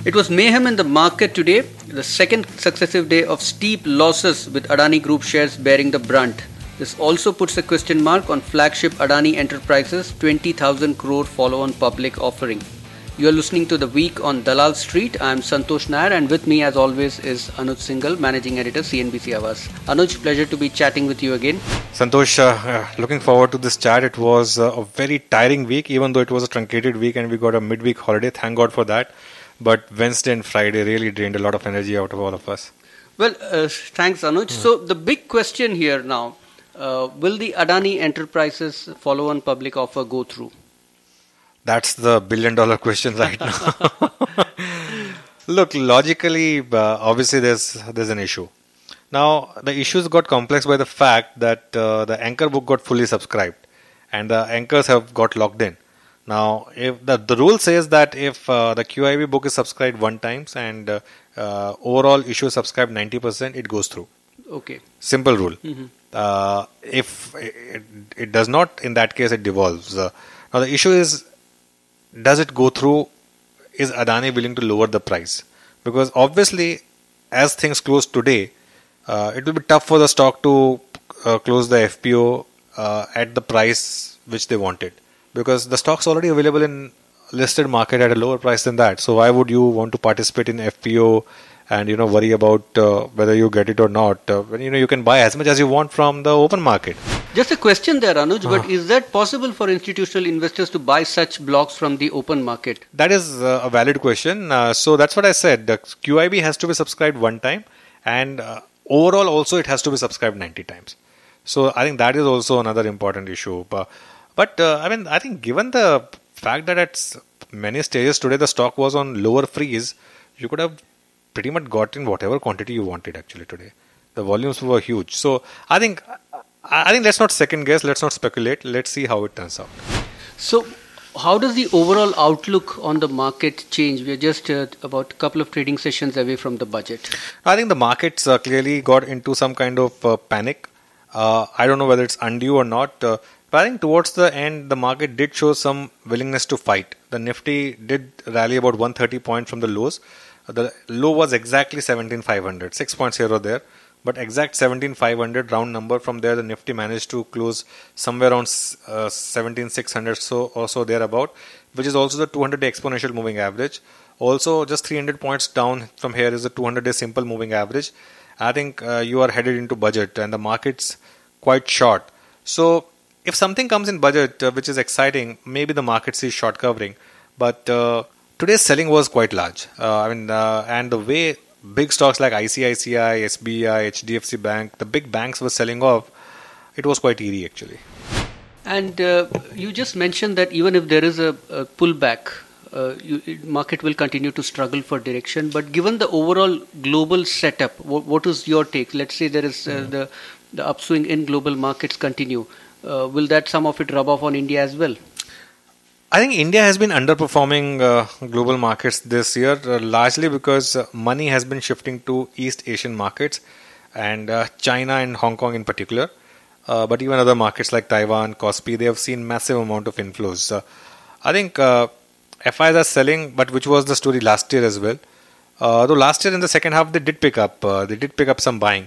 It was mayhem in the market today, the second successive day of steep losses with Adani Group shares bearing the brunt. This also puts a question mark on flagship Adani Enterprises 20,000 crore follow-on public offering. You are listening to The Week on Dalal Street. I am Santosh Nair, and with me as always is Anuj Singhal, Managing Editor, CNBC Awas. Anuj, pleasure to be chatting with you again. Santosh, looking forward to this chat. It was a very tiring week, even though it was a truncated week and we got a midweek holiday. Thank God for that. But Wednesday and Friday really drained a lot of energy out of all of us. Well, thanks Anuj. So the big question here now, will the Adani Enterprises follow-on public offer go through? That's the billion-dollar question right now. Look, logically, obviously there's an issue. Now, the issues got complex by the fact that the anchor book got fully subscribed and the anchors have got locked in. Now, if the rule says that if the QIB book is subscribed one times and overall issue is subscribed 90%, it goes through. Okay. Simple rule. If it does not, in that case, it devolves. Now, the issue is, does it go through? Is Adani willing to lower the price? Because obviously, as things close today, it will be tough for the stock to close the FPO at the price which they wanted. Because the stock's already available in listed market at a lower price than that. So why would you want to participate in FPO and worry about whether you get it or not? When you can buy as much as you want from the open market. Just a question there, Anuj, but is that possible for institutional investors to buy such blocks from the open market? That is a valid question. So that's what I said. The QIB has to be subscribed one time and overall also it has to be subscribed 90 times. So I think that is also another important issue. But I think given the fact that at many stages today the stock was on lower freeze, you could have pretty much gotten whatever quantity you wanted actually today. The volumes were huge. So I think let's not second guess, let's not speculate, let's see how it turns out. So how does the overall outlook on the market change? We are just about a couple of trading sessions away from the budget. I think the markets clearly got into some kind of panic. I don't know whether it's undue or not. But I think towards the end, the market did show some willingness to fight. The Nifty did rally about 130 points from the lows. The low was exactly 17,500, 6 points here or there. But exact 17,500 round number. From there, the Nifty managed to close somewhere around 17,600 or so thereabout, which is also the 200-day exponential moving average. Also, just 300 points down from here is the 200-day simple moving average. I think you are headed into budget and the market's quite short. So, if something comes in budget which is exciting, maybe the market sees short covering. But today's selling was quite large. And the way big stocks like ICICI, SBI, HDFC Bank, the big banks were selling off, it was quite eerie actually. And you just mentioned that even if there is a pullback, market will continue to struggle for direction. But given the overall global setup, what is your take? Let's say there is the upswing in global markets continue. Will that some of it rub off on India as well? I think India has been underperforming global markets this year, largely because money has been shifting to East Asian markets and China and Hong Kong in particular. But even other markets like Taiwan, Kospi, they have seen massive amount of inflows. I think FIs are selling, but which was the story last year as well. Though last year in the second half they did pick up some buying.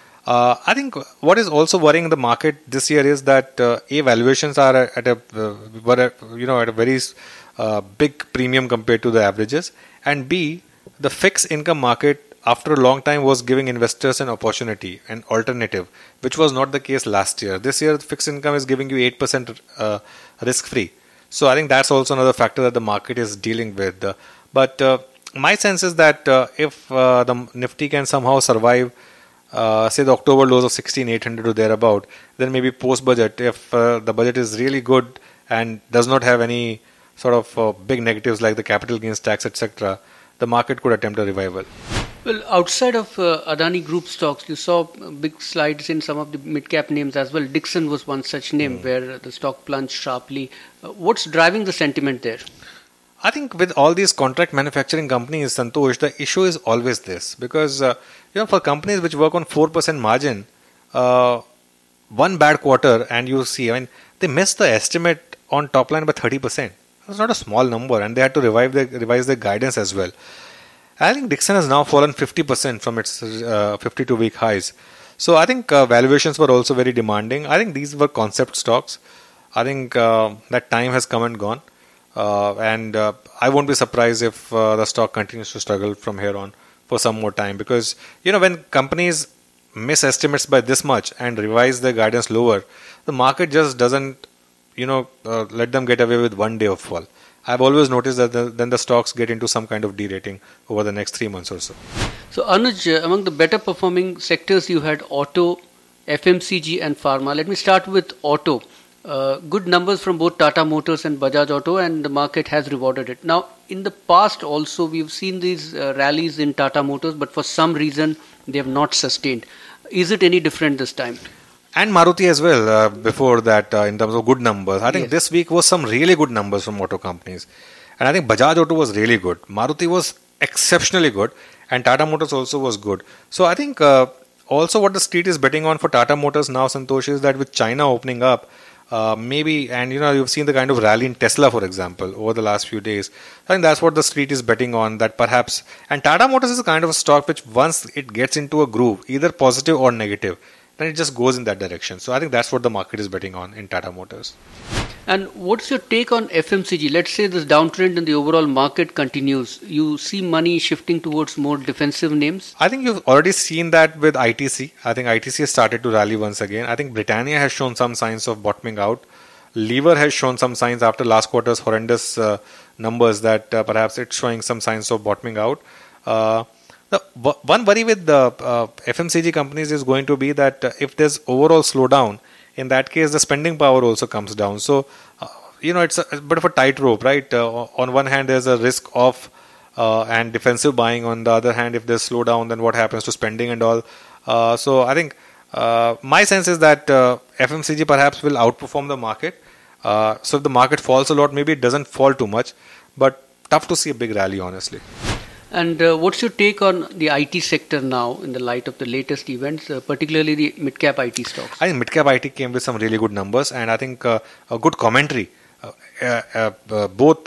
I think what is also worrying the market this year is that valuations are at a very big premium compared to the averages, and B, the fixed income market after a long time was giving investors an opportunity, an alternative, which was not the case last year. This year, fixed income is giving you 8% risk free. So I think that's also another factor that the market is dealing with. But my sense is that if the Nifty can somehow survive say the October lows of 16,800 or thereabout, then maybe post-budget, if the budget is really good and does not have any sort of big negatives like the capital gains tax, etc., the market could attempt a revival. Well, outside of Adani Group stocks, you saw big slides in some of the mid-cap names as well. Dixon was one such name where the stock plunged sharply. What's driving the sentiment there? I think with all these contract manufacturing companies, Santosh, the issue is always this. Because, for companies which work on 4% margin, one bad quarter and you see, they missed the estimate on top line by 30%. That's not a small number, and they had to revise their guidance as well. I think Dixon has now fallen 50% from its 52-week highs. So I think valuations were also very demanding. I think these were concept stocks. I think that time has come and gone. And I won't be surprised if the stock continues to struggle from here on for some more time. Because, when companies miss estimates by this much and revise their guidance lower, the market just doesn't, let them get away with one day of fall. I've always noticed that then the stocks get into some kind of derating over the next 3 months or so. So Anuj, among the better performing sectors, you had auto, FMCG and pharma. Let me start with auto. Good numbers from both Tata Motors and Bajaj Auto, and the market has rewarded it. Now, in the past also, we've seen these rallies in Tata Motors, but for some reason, they have not sustained. Is it any different this time? And Maruti as well, before that, in terms of good numbers. I think this week was some really good numbers from auto companies. And I think Bajaj Auto was really good. Maruti was exceptionally good. And Tata Motors also was good. So I think also what the street is betting on for Tata Motors now, Santosh, is that with China opening up, maybe, and you've seen the kind of rally in Tesla, for example, over the last few days. I think that's what the street is betting on, that perhaps, and Tata Motors is a kind of a stock which once it gets into a groove, either positive or negative, then it just goes in that direction. So I think that's what the market is betting on in Tata Motors. And what's your take on FMCG? Let's say this downtrend in the overall market continues. You see money shifting towards more defensive names? I think you've already seen that with ITC. I think ITC has started to rally once again. I think Britannia has shown some signs of bottoming out. Lever has shown some signs after last quarter's horrendous numbers that perhaps it's showing some signs of bottoming out. The one worry with the FMCG companies is going to be that if there's overall slowdown, in that case, the spending power also comes down. So, it's a bit of a tightrope, right? On one hand, there's a risk of and defensive buying. On the other hand, if there's slowdown, then what happens to spending and all? So, I think my sense is that FMCG perhaps will outperform the market. So, if the market falls a lot, maybe it doesn't fall too much. But tough to see a big rally, honestly. And what's your take on the IT sector now in the light of the latest events, particularly the mid-cap IT stocks? I think mid-cap IT came with some really good numbers, and I think a good commentary. Both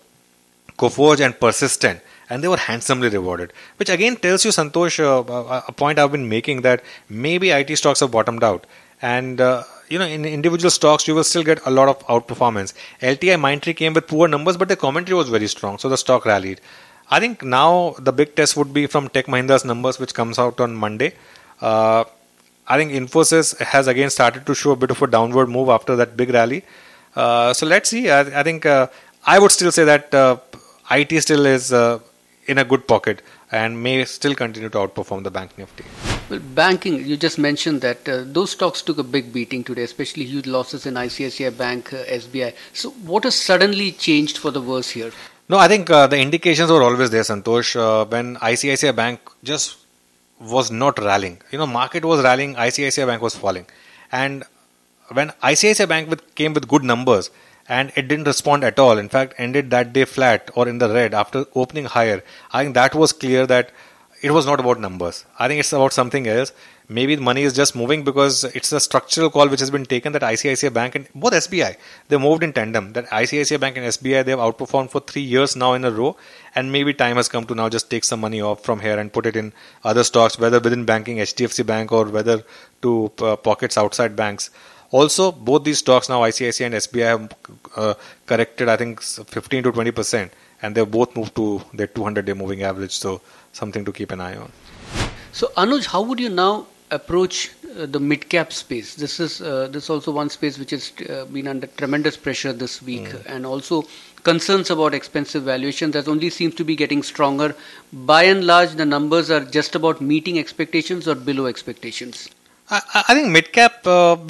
Coforge and Persistent, and they were handsomely rewarded, which again tells you, Santosh, a point I've been making, that maybe IT stocks have bottomed out. And in individual stocks, you will still get a lot of outperformance. LTI Mindtree came with poor numbers, but the commentary was very strong, so the stock rallied. I think now the big test would be from Tech Mahindra's numbers, which comes out on Monday. I think Infosys has again started to show a bit of a downward move after that big rally. So let's see. I think I would still say that IT still is in a good pocket and may still continue to outperform the Bank Nifty. Well, banking, you just mentioned that those stocks took a big beating today, especially huge losses in ICICI Bank, SBI. So what has suddenly changed for the worse here? No, I think the indications were always there, Santosh. When ICICI Bank just was not rallying. Market was rallying, ICICI Bank was falling. And when ICICI Bank came with good numbers and it didn't respond at all, in fact, ended that day flat or in the red after opening higher, I think that was clear that it was not about numbers. I think it's about something else. Maybe the money is just moving because it's a structural call which has been taken that ICICI Bank and both SBI, they moved in tandem. That ICICI Bank and SBI, they have outperformed for 3 years now in a row, and maybe time has come to now just take some money off from here and put it in other stocks, whether within banking, HDFC Bank, or whether to pockets outside banks. Also, both these stocks now, ICICI and SBI, have corrected, I think, 15 to 20%, and they've both moved to their 200-day moving average. So something to keep an eye on. So Anuj, how would you now approach the mid-cap space? This is also one space which has been under tremendous pressure this week, and also concerns about expensive valuations that only seems to be getting stronger. By and large, the numbers are just about meeting expectations or below expectations. I think mid-cap,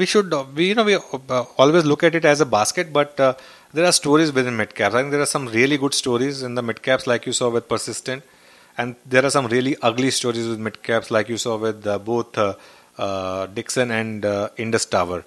we always look at it as a basket, but there are stories within mid-caps. I think there are some really good stories in the mid-caps, like you saw with Persistent. And there are some really ugly stories with mid-caps, like you saw with both Dixon and Indus Tower.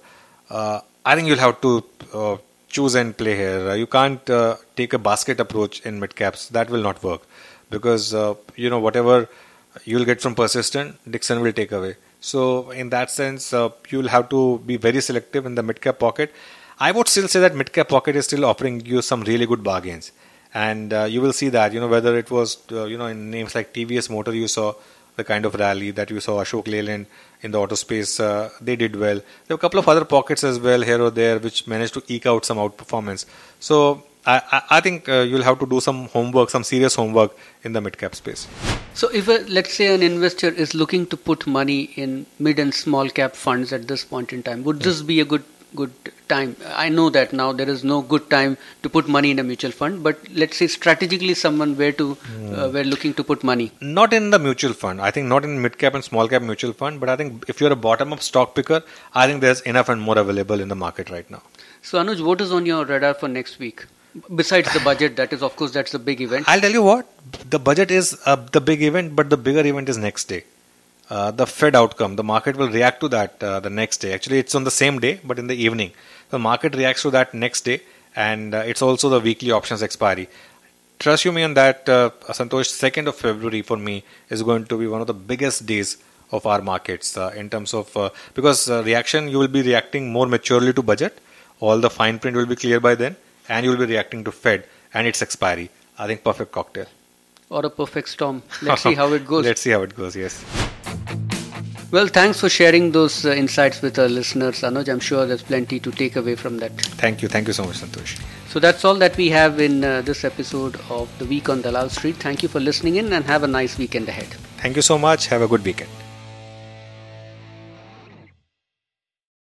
I think you'll have to choose and play here. You can't take a basket approach in mid-caps. That will not work. Because, whatever you'll get from Persistent, Dixon will take away. So, in that sense, you'll have to be very selective in the mid-cap pocket. I would still say that mid-cap pocket is still offering you some really good bargains. And you will see that, whether it was, in names like TVS Motor, you saw the kind of rally that you saw Ashok Leyland in the auto space. They did well. There were a couple of other pockets as well here or there which managed to eke out some outperformance. So I think you'll have to do some homework, some serious homework in the mid-cap space. So if let's say an investor is looking to put money in mid and small cap funds at this point in time, would this be a good time? I know that now there is no good time to put money in a mutual fund, but let's say strategically someone were looking to put money. Not in the mutual fund. I think not in mid-cap and small-cap mutual fund, but I think if you're a bottom-up stock picker, I think there's enough and more available in the market right now. So Anuj, what is on your radar for next week? Besides the budget, that is, of course, that's the big event. I'll tell you what, the budget is the big event, but the bigger event is next day. The Fed outcome, the market will react to that the next day. Actually, it's on the same day, but in the evening. The market reacts to that next day, and it's also the weekly options expiry. Trust you me on that, Santosh, 2nd of February for me is going to be one of the biggest days of our markets in terms of, because reaction, you will be reacting more maturely to budget. All the fine print will be clear by then, and you will be reacting to Fed and its expiry. I think perfect cocktail. Or a perfect storm. Let's see how it goes. Let's see how it goes, yes. Well, thanks for sharing those insights with our listeners, Anuj. I'm sure there's plenty to take away from that. Thank you so much, Santosh. So that's all that we have in this episode of The Week on Dalal Street. Thank you for listening in and have a nice weekend ahead. Thank you so much. Have a good weekend.